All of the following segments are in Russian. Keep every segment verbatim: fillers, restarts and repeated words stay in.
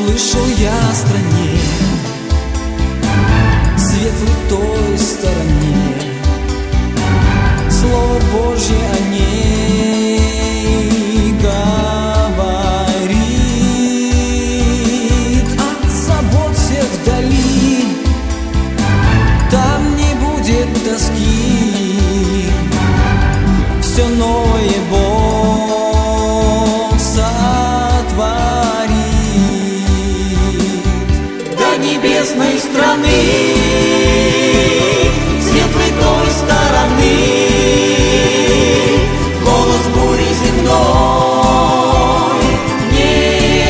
Слышал я о стране, светлой той стороне, Слово Божье о ней говорит. От забот всех вдали, там не будет тоски, все новое Бог сотворит. До небесной страны, светлой той стороны, голос бури земной не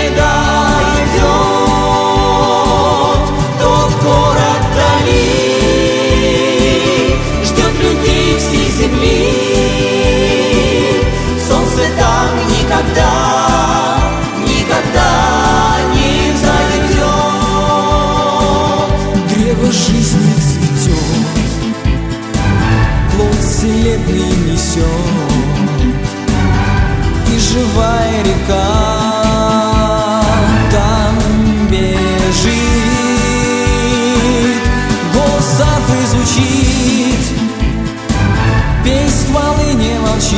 дойдет. Тот город вдали ждет людей всей земли, солнце там никогда, никогда не зайдет. Древо жизни цветет, плод целебный несет, и живая река там бежит. Голос арфы звучит, песнь хвалы не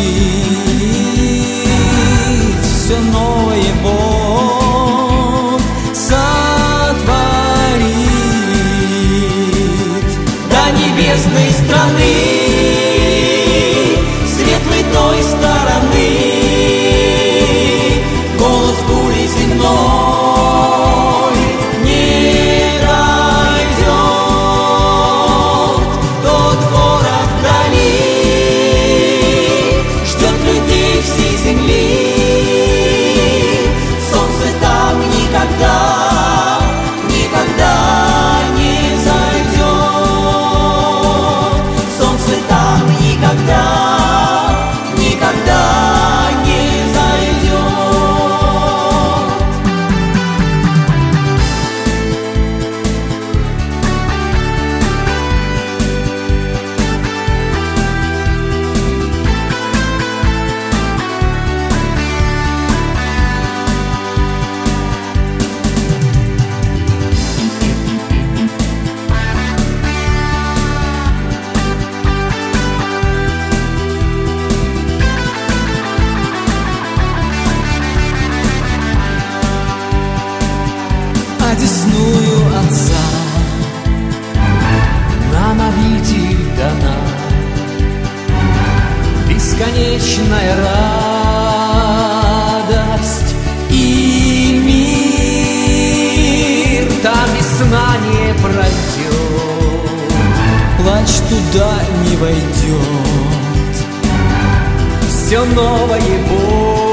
молчит, все новое Бог сотворит. До небесной страны, светлой той стороны, голос бури земной не дойдет. Тот город вдали ждет людей всей земли, солнце там никогда, никогда не зайдет. Солнце там никогда, никогда не зайдет. Одесную Отца нам обитель дана, бесконечная радость и мир. Там весна не пройдет, плач туда не войдет, все новое Бог